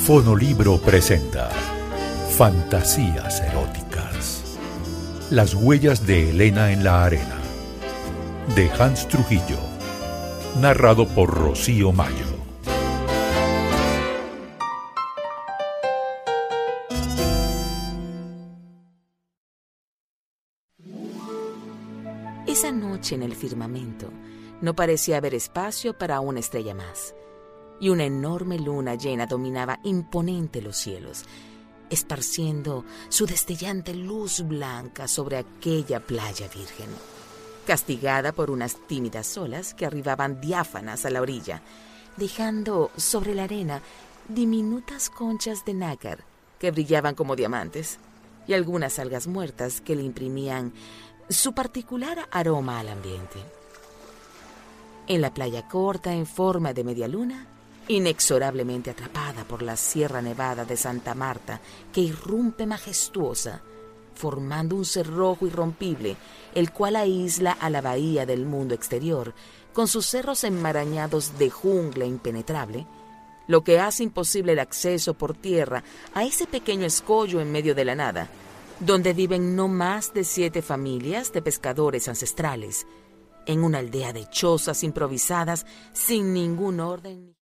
Fonolibro presenta Fantasías eróticas. Las huellas de Elena en la arena, de Hans Trujillo, narrado por Rocío Mayo. Esa noche en el firmamento no parecía haber espacio para una estrella más, y una enorme luna llena dominaba imponente los cielos, esparciendo su destellante luz blanca sobre aquella playa virgen, castigada por unas tímidas olas que arribaban diáfanas a la orilla, dejando sobre la arena diminutas conchas de nácar que brillaban como diamantes, y algunas algas muertas que le imprimían su particular aroma al ambiente. En la playa corta en forma de media luna, inexorablemente atrapada por la Sierra Nevada de Santa Marta, que irrumpe majestuosa, formando un cerrojo irrompible, el cual aísla a la bahía del mundo exterior, con sus cerros enmarañados de jungla impenetrable, lo que hace imposible el acceso por tierra a ese pequeño escollo en medio de la nada, donde viven no más de 7 familias de pescadores ancestrales, en una aldea de chozas improvisadas sin ningún orden.